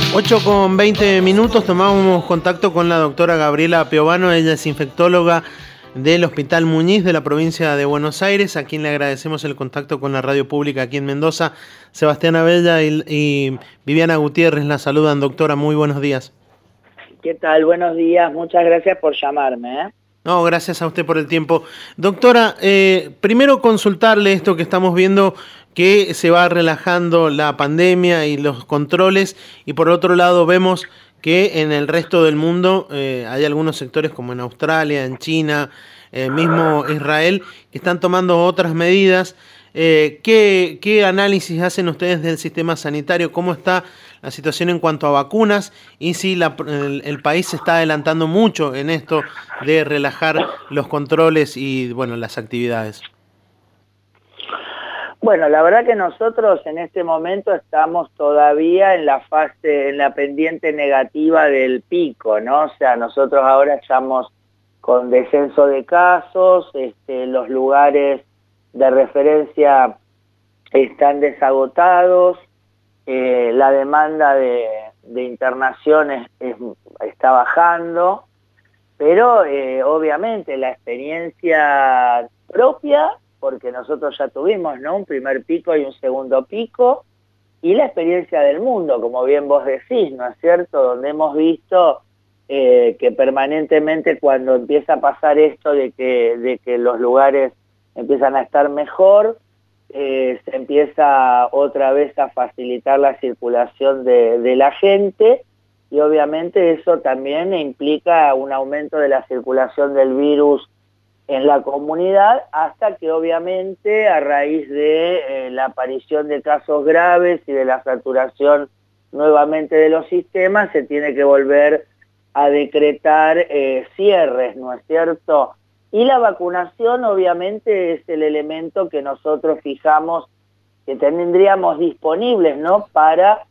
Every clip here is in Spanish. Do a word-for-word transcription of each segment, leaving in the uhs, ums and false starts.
ocho con veinte minutos, tomamos contacto con la doctora Gabriela Piovano. Ella es infectóloga del Hospital Muñiz de la provincia de Buenos Aires, a quien le agradecemos el contacto con la radio pública aquí en Mendoza. Sebastián Abella y, y Viviana Gutiérrez la saludan. Doctora, muy buenos días. ¿Qué tal? Buenos días, muchas gracias por llamarme, ¿eh? No, gracias a usted por el tiempo. Doctora, eh, primero consultarle esto que estamos viendo, que se va relajando la pandemia y los controles, y por otro lado vemos que en el resto del mundo eh, hay algunos sectores como en Australia, en China, eh, mismo Israel, que están tomando otras medidas. Eh, ¿qué, ¿Qué análisis hacen ustedes del sistema sanitario? ¿Cómo está la situación en cuanto a vacunas? Y si la, el, el país se está adelantando mucho en esto de relajar los controles y, bueno, las actividades. Bueno, la verdad que nosotros en este momento estamos todavía en la fase, en la pendiente negativa del pico, ¿no? O sea, nosotros ahora estamos con descenso de casos, este, los lugares de referencia están desagotados, eh, la demanda de, de internaciones es, está bajando, pero eh, obviamente la experiencia propia, porque nosotros ya tuvimos, ¿no?, un primer pico y un segundo pico, y la experiencia del mundo, como bien vos decís, ¿no es cierto?, donde hemos visto eh, que permanentemente cuando empieza a pasar esto de que, de que los lugares empiezan a estar mejor, eh, se empieza otra vez a facilitar la circulación de, de la gente, y obviamente eso también implica un aumento de la circulación del virus en la comunidad, hasta que obviamente a raíz de eh, la aparición de casos graves y de la saturación nuevamente de los sistemas, se tiene que volver a decretar eh, cierres, ¿no es cierto? Y la vacunación obviamente es el elemento que nosotros fijamos que tendríamos disponibles, ¿no?, para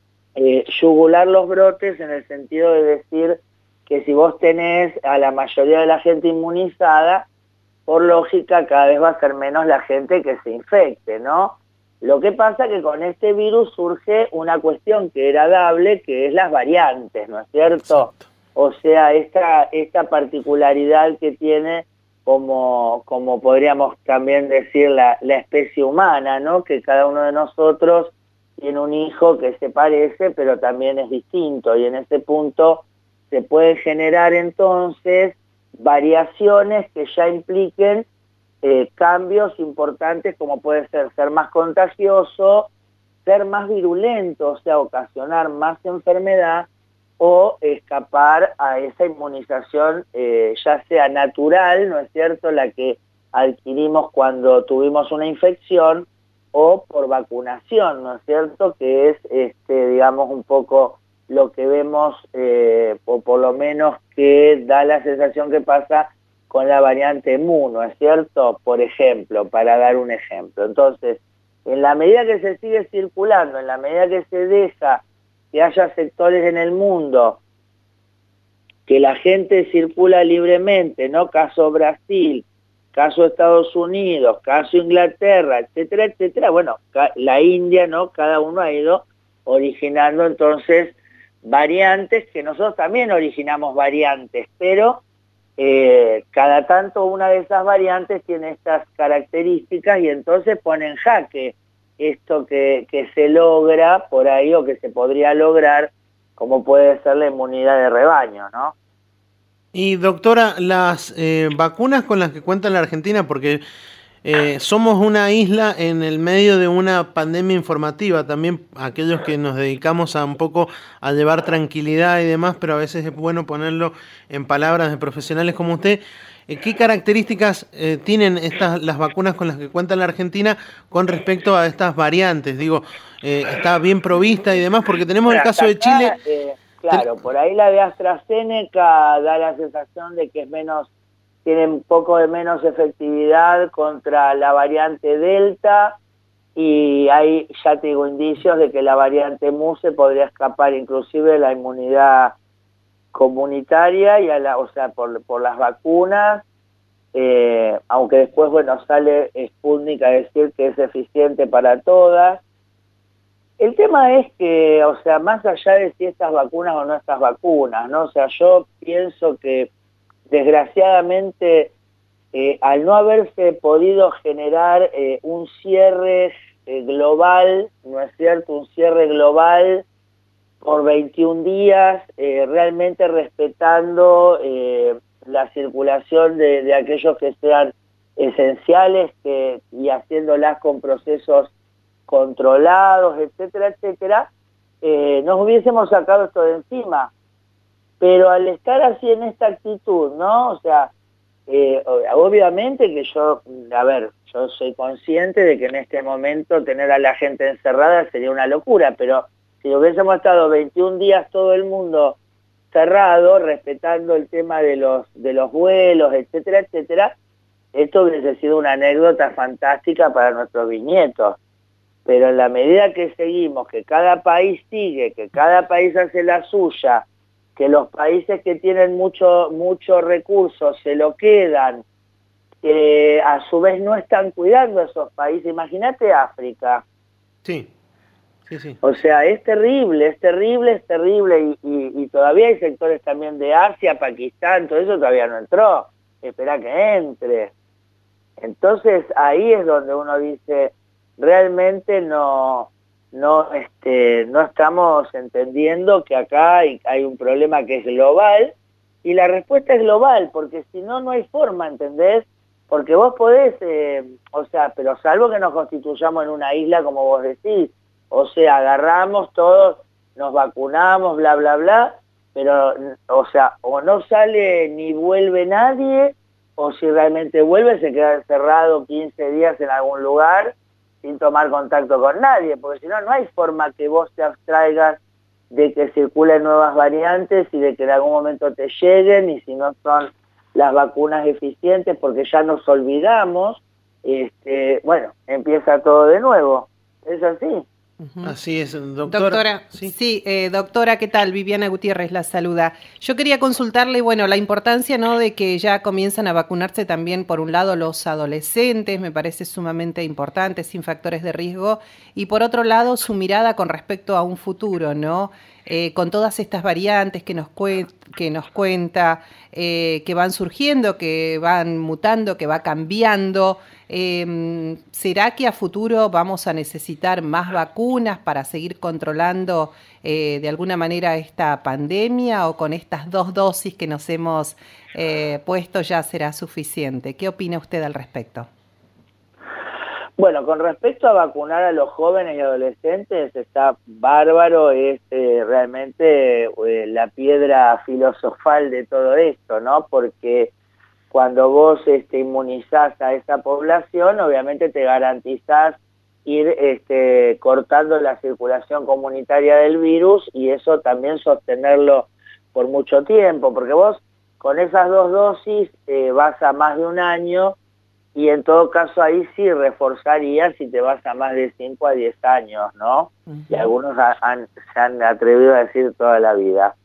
eh, yugular los brotes, en el sentido de decir que si vos tenés a la mayoría de la gente inmunizada, por lógica cada vez va a ser menos la gente que se infecte, ¿no? Lo que pasa que con este virus surge una cuestión que era dable, que es las variantes, ¿no es cierto? Exacto. O sea, esta, esta particularidad que tiene, como, como podríamos también decir la, la especie humana, ¿no?, que cada uno de nosotros tiene un hijo que se parece, pero también es distinto, y en ese punto se puede generar entonces variaciones que ya impliquen eh, cambios importantes, como puede ser ser más contagioso, ser más virulento, o sea, ocasionar más enfermedad, o escapar a esa inmunización eh, ya sea natural, ¿no es cierto?, la que adquirimos cuando tuvimos una infección, o por vacunación, ¿no es cierto?, que es, este, digamos, un poco lo que vemos, eh, o por lo menos que da la sensación que pasa con la variante Mu, ¿no es cierto?, por ejemplo, para dar un ejemplo. Entonces, en la medida que se sigue circulando, en la medida que se deja que haya sectores en el mundo, que la gente circula libremente, ¿no?, caso Brasil, caso Estados Unidos, caso Inglaterra, etcétera, etcétera, bueno, la India, ¿no?, cada uno ha ido originando entonces variantes, que nosotros también originamos variantes, pero eh, cada tanto una de esas variantes tiene estas características, y entonces pone en jaque esto que, que se logra por ahí, o que se podría lograr, como puede ser la inmunidad de rebaño, ¿no? Y doctora, las eh, vacunas con las que cuenta la Argentina, porque eh, somos una isla en el medio de una pandemia informativa, también aquellos que nos dedicamos a un poco a llevar tranquilidad y demás, pero a veces es bueno ponerlo en palabras de profesionales como usted. Eh, ¿Qué características eh, tienen estas las vacunas con las que cuenta la Argentina con respecto a estas variantes? Digo, eh, ¿está bien provista y demás? Porque tenemos Bueno, el caso hasta de Chile. acá, eh, claro, por ahí la de AstraZeneca da la sensación de que es menos, tiene un poco de menos efectividad contra la variante Delta, y hay, ya te digo, indicios de que la variante Mu se podría escapar inclusive de la inmunidad comunitaria, y a la, o sea, por, por las vacunas, eh, aunque después, bueno, sale Sputnik a decir que es eficiente para todas. El tema es que, o sea, más allá de si estas vacunas o no estas vacunas, ¿no? O sea, yo pienso que desgraciadamente eh, al no haberse podido generar eh, un cierre eh, global, ¿no es cierto? Un cierre global por veintiún días, eh, realmente respetando eh, la circulación de, de aquellos que sean esenciales que, y haciéndolas con procesos controlados, etcétera, etcétera, eh, nos hubiésemos sacado esto de encima. Pero al estar así en esta actitud, ¿no? O sea, eh, obviamente que yo, a ver, yo soy consciente de que en este momento tener a la gente encerrada sería una locura, pero si hubiésemos estado veintiún días todo el mundo cerrado, respetando el tema de los, de los vuelos, etcétera, etcétera, esto hubiese sido una anécdota fantástica para nuestros bisnietos. Pero en la medida que seguimos, que cada país sigue, que cada país hace la suya, que los países que tienen mucho, mucho recursos se lo quedan, que a su vez no están cuidando a esos países. Imagínate África. Sí, sí, sí. O sea, es terrible, es terrible, es terrible. Y, y, y todavía hay sectores también de Asia, Pakistán, todo eso todavía no entró. Espera que entre. Entonces ahí es donde uno dice, realmente no, no, este, no estamos entendiendo que acá hay, hay un problema que es global, y la respuesta es global, porque si no, no hay forma, ¿entendés? Porque vos podés, eh, o sea, pero salvo que nos constituyamos en una isla, como vos decís, o sea, agarramos todos, nos vacunamos, bla, bla, bla, pero, o sea, o no sale ni vuelve nadie, o si realmente vuelve se queda encerrado quince días en algún lugar sin tomar contacto con nadie, porque si no, no hay forma que vos te abstraigas de que circulen nuevas variantes y de que en algún momento te lleguen, y si no son las vacunas eficientes, porque ya nos olvidamos, este, bueno, empieza todo de nuevo. Es así. Uh-huh. Así es, doctora. Doctora, sí, sí eh, doctora, ¿qué tal? Viviana Gutiérrez la saluda. Yo quería consultarle, bueno, la importancia, ¿no?, de que ya comienzan a vacunarse también, por un lado, los adolescentes, me parece sumamente importante, sin factores de riesgo, y por otro lado, su mirada con respecto a un futuro, ¿no?, eh, con todas estas variantes que nos, cuen que nos cuenta, eh, que van surgiendo, que van mutando, que va cambiando. Eh, ¿Será que a futuro vamos a necesitar más vacunas para seguir controlando eh, de alguna manera esta pandemia, o con estas dos dosis que nos hemos eh, puesto ya será suficiente? ¿Qué opina usted al respecto? Bueno, con respecto a vacunar a los jóvenes y adolescentes, está bárbaro, es eh, realmente eh, la piedra filosofal de todo esto, ¿no? Porque cuando vos este, inmunizás a esa población, obviamente te garantizás ir este, cortando la circulación comunitaria del virus, y eso también sostenerlo por mucho tiempo, porque vos con esas dos dosis eh, vas a más de un año, y en todo caso ahí sí reforzaría si te vas a más de cinco a diez años, ¿no? Uh-huh. Y algunos han, se han atrevido a decir toda la vida.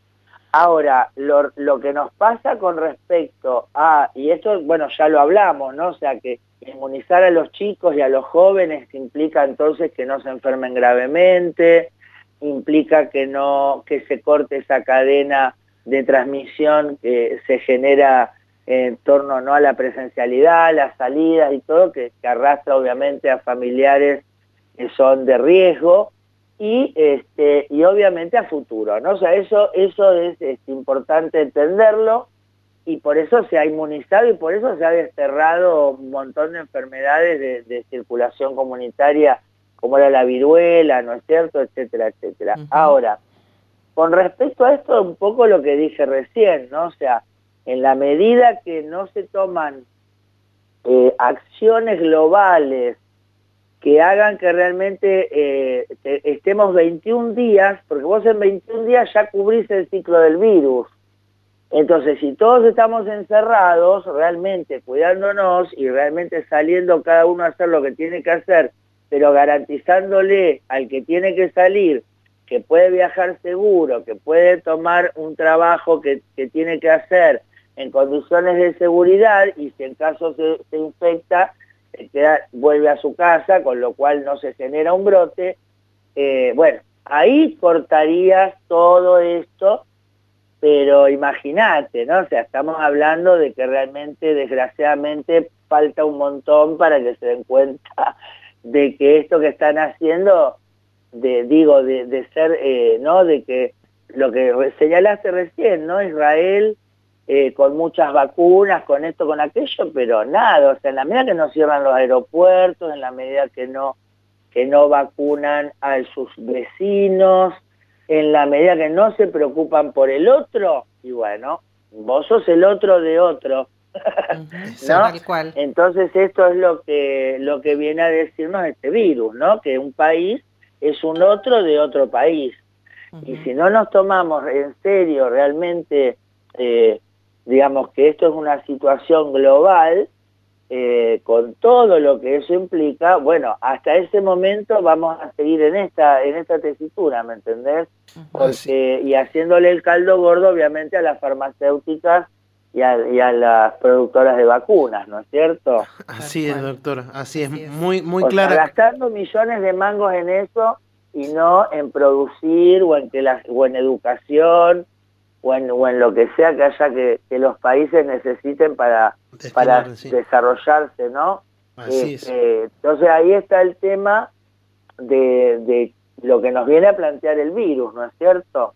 Ahora, lo, lo que nos pasa con respecto a, y esto, bueno, ya lo hablamos, ¿no? O sea, que inmunizar a los chicos y a los jóvenes implica entonces que no se enfermen gravemente, implica que no, que se corte esa cadena de transmisión que se genera en torno, ¿no?, a la presencialidad, las salidas y todo, que, que arrastra obviamente a familiares que son de riesgo, y este y obviamente a futuro, ¿no? O sea, eso, eso es, es importante entenderlo, y por eso se ha inmunizado y por eso se ha desterrado un montón de enfermedades de, de circulación comunitaria, como era la viruela, ¿no es cierto?, etcétera, etcétera. Uh-huh. Ahora, con respecto a esto, un poco lo que dije recién, ¿no? O sea, en la medida que no se toman eh, acciones globales que hagan que realmente eh, te, estemos veintiún días, porque vos en veintiún días ya cubrís el ciclo del virus. Entonces, si todos estamos encerrados, realmente cuidándonos y realmente saliendo cada uno a hacer lo que tiene que hacer, pero garantizándole al que tiene que salir que puede viajar seguro, que puede tomar un trabajo que, que tiene que hacer en condiciones de seguridad, y si en caso se, se infecta, se queda, vuelve a su casa, con lo cual no se genera un brote, eh, bueno, ahí cortarías todo esto, pero imagínate, ¿no? O sea, estamos hablando de que realmente, desgraciadamente, falta un montón para que se den cuenta de que esto que están haciendo, de, digo, de, de ser, eh, ¿no? De que lo que señalaste recién, ¿no? Israel eh, con muchas vacunas, con esto, con aquello, pero nada, o sea, en la medida que no cierran los aeropuertos, en la medida que no, que no vacunan a sus vecinos, en la medida que no se preocupan por el otro, y bueno, vos sos el otro de otro, uh-huh. ¿no? Tal cual. Entonces esto es lo que, lo que viene a decirnos este virus, ¿no? Que un país es un otro de otro país. Uh-huh. Y si no nos tomamos en serio realmente, eh, digamos que esto es una situación global, Eh, con todo lo que eso implica, bueno, hasta ese momento vamos a seguir en esta en esta tesitura, ¿me entendés? Porque, y haciéndole el caldo gordo, obviamente, a las farmacéuticas y a, y a las productoras de vacunas, ¿no es cierto? Así es, doctora, así, así es, es, muy, muy o clara. Sea, gastando millones de mangos en eso y no en producir o en, que la, o en educación, o en, o en lo que sea que haya que, que los países necesiten para, para sí. desarrollarse, ¿no? Así este, es. Entonces ahí está el tema de, de lo que nos viene a plantear el virus, ¿no es cierto?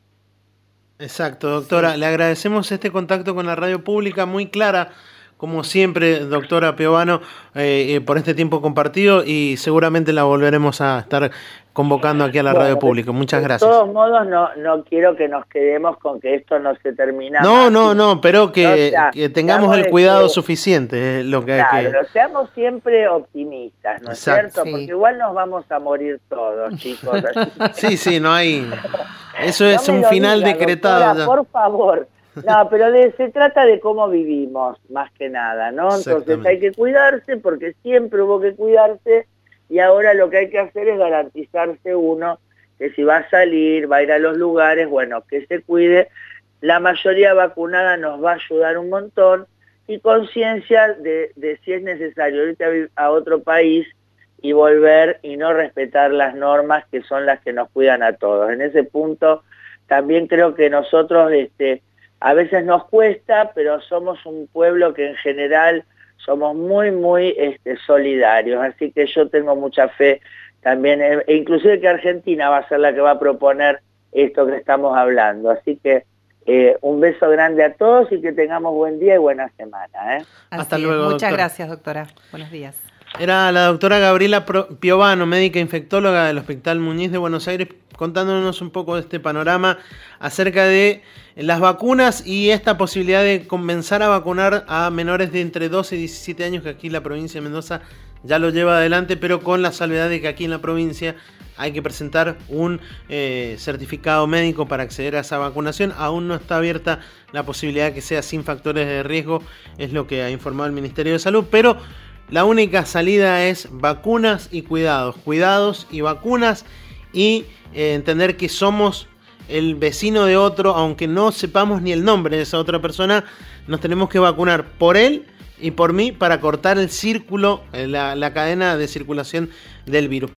Exacto, doctora. Sí. Le agradecemos este contacto con la radio pública, muy clara, como siempre, doctora Piovano, eh, eh, por este tiempo compartido, y seguramente la volveremos a estar convocando aquí a la bueno, radio pública. Muchas de gracias. De todos modos, no, no quiero que nos quedemos con que esto no se termina. No, más. no, no, pero que, o sea, que tengamos el cuidado que, suficiente, es lo que claro, hay que... Pero seamos siempre optimistas, ¿no Exacto. es cierto? Sí. Porque igual nos vamos a morir todos, chicos. sí, sí, no hay... Eso es no un final diga, decretado. Doctora, por favor. No, pero de, se trata de cómo vivimos, más que nada, ¿no? Entonces hay que cuidarse, porque siempre hubo que cuidarse, y ahora lo que hay que hacer es garantizarse uno que si va a salir, va a ir a los lugares, bueno, que se cuide. La mayoría vacunada nos va a ayudar un montón, y conciencia de, de si es necesario irte a, a otro país y volver y no respetar las normas que son las que nos cuidan a todos. En ese punto también creo que nosotros... este a veces nos cuesta, pero somos un pueblo que en general somos muy, muy este, solidarios. Así que yo tengo mucha fe también, e inclusive que Argentina va a ser la que va a proponer esto que estamos hablando. Así que eh, un beso grande a todos y que tengamos buen día y buena semana. ¿eh? Hasta luego, Muchas doctora. gracias, doctora. Buenos días. Era la doctora Gabriela Piovano, médica infectóloga del Hospital Muñiz de Buenos Aires, contándonos un poco de este panorama acerca de las vacunas y esta posibilidad de comenzar a vacunar a menores de entre doce y diecisiete años, que aquí la provincia de Mendoza ya lo lleva adelante, pero con la salvedad de que aquí en la provincia hay que presentar un eh, certificado médico para acceder a esa vacunación. Aún no está abierta la posibilidad de que sea sin factores de riesgo, es lo que ha informado el Ministerio de Salud, pero la única salida es vacunas y cuidados, cuidados y vacunas, y eh, entender que somos el vecino de otro, aunque no sepamos ni el nombre de esa otra persona, nos tenemos que vacunar por él y por mí para cortar el círculo, la, la cadena de circulación del virus.